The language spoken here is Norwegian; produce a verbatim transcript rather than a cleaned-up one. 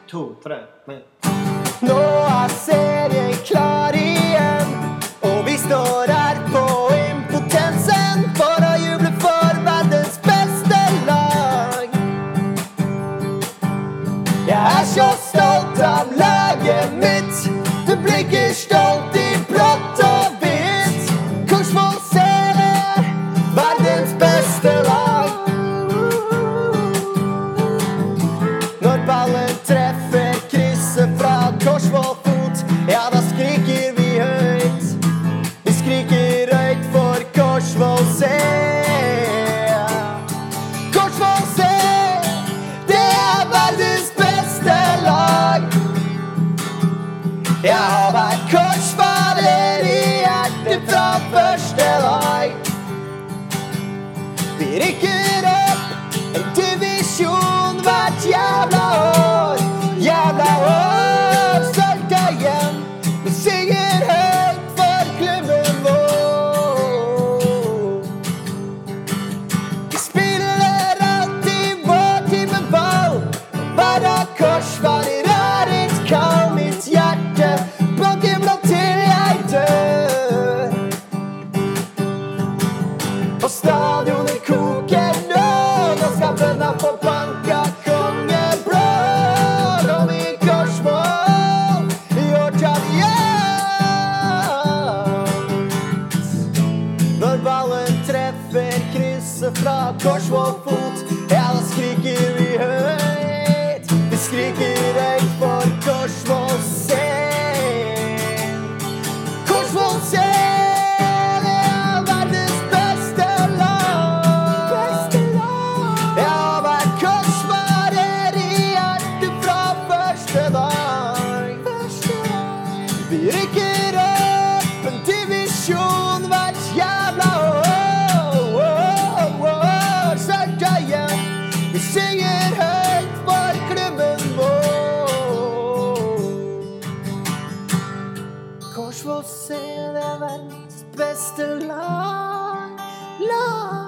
to, tre, men. Nå er serien klar igjen, og vi står her på impotensen for å juble for verdens beste lag. Jeg er så stolt av laget mitt, det blinker stolt i blått og hvitt. Korsvoll serien, verdens beste lag. Når ballen treffer krysset fra Korsvoll fot, ja, da skriker vi høyt. Vi skriker høyt for Korsvoll C. Korsvoll C, det er verdens beste lag. Jeg har vært korsfarer i hjertet fra første lag. Vi rykker opp en divisjon hvert jævla år. Jævla år, sølte hjem. Vi synger høyt for klubben vår. Vi spiller alltid vår type ball. Være korsfarer er et kall. Mitt hjerte banker blått til jeg dør. Og stadionet koker nå. Nå skal bønna få banka kongeblå. Kom i Korsvoll, i år tar vi ut. Når ballen treffer krysset fra Korsvoll fot, ja, da skriker vi høyt. Vi skriker høyt for Korsvoll C. Korsvoll C, det er verdens beste lag. Jeg har vært korsfarer i hjertet fra første dag. Vi rykker opp en divisjon hvert jævla år. Sølte hjem, vi synger høyt for klubben vår. Korsvoll C, det er verdens beste lag. Lag.